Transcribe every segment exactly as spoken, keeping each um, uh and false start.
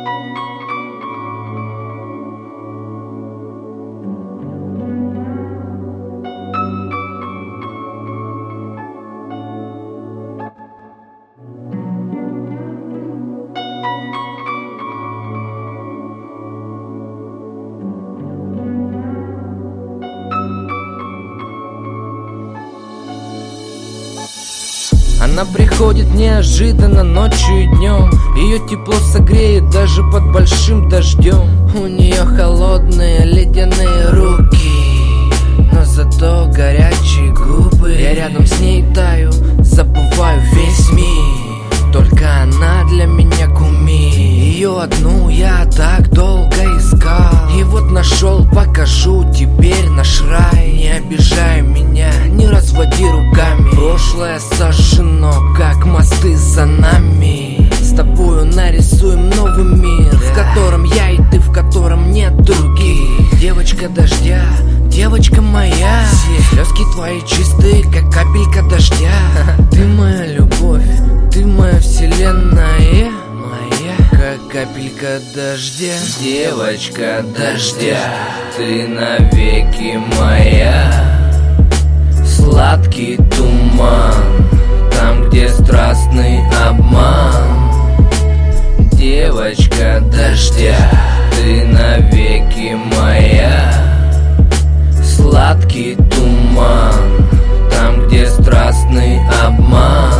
Она приходит неожиданно ночью и днем. Ее тепло согреет даже под большим дождем. У нее холодные ледяные руки, но зато горячие губы. Я рядом с ней таю, забываю весь мир. Только она для меня кумир. Ее одну я так долго искал, и вот нашел, покажу теперь наш рай. Не обижай меня, не разводи руками. Прошлое сожжено, как мосты за нами. С тобою нарисуем новый мир, в котором я и ты, в котором нет других. Девочка дождя, девочка моя, слезки твои чистые, как капелька дождя. Ты моя любовь, ты моя вселенная, моя, как капелька дождя. Девочка дождя, ты навеки моя. Сладкий туман, там, где страстный обман. Девочка дождя, ты навеки моя. Сладкий туман, там, где страстный обман.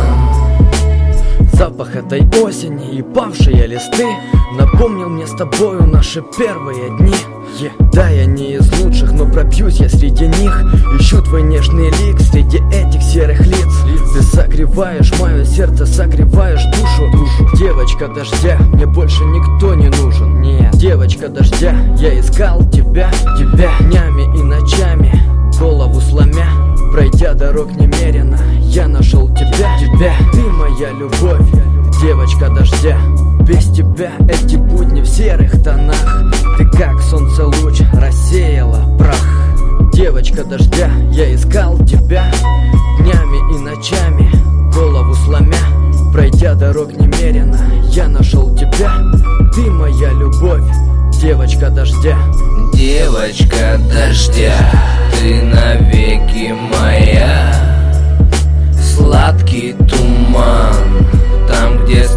Запах этой осени и павшие листы напомнил мне с тобою наши первые дни. yeah. Да, я не из лучших, но пробьюсь я среди них. Ищу твой нежный лик среди этих серых лиц. Ты согреваешь мое сердце, согреваешь душу, душу. Девочка дождя, мне больше никто не нужен. Нет, девочка дождя, я искал тебя, тебя днями и ночами, голову сломя, пройдя дорог немерено, я нашел тебя, тебя. Ты моя любовь, девочка дождя. Без тебя эти будни в серых тонах. Ты как солнце луч рассеяла прах. Девочка дождя, я искал тебя днями и ночами, голову сломя, пройдя дорог немерено, я нашел тебя. Ты моя любовь, девочка дождя. Девочка дождя, ты навеки моя. Сладкий туман, там, где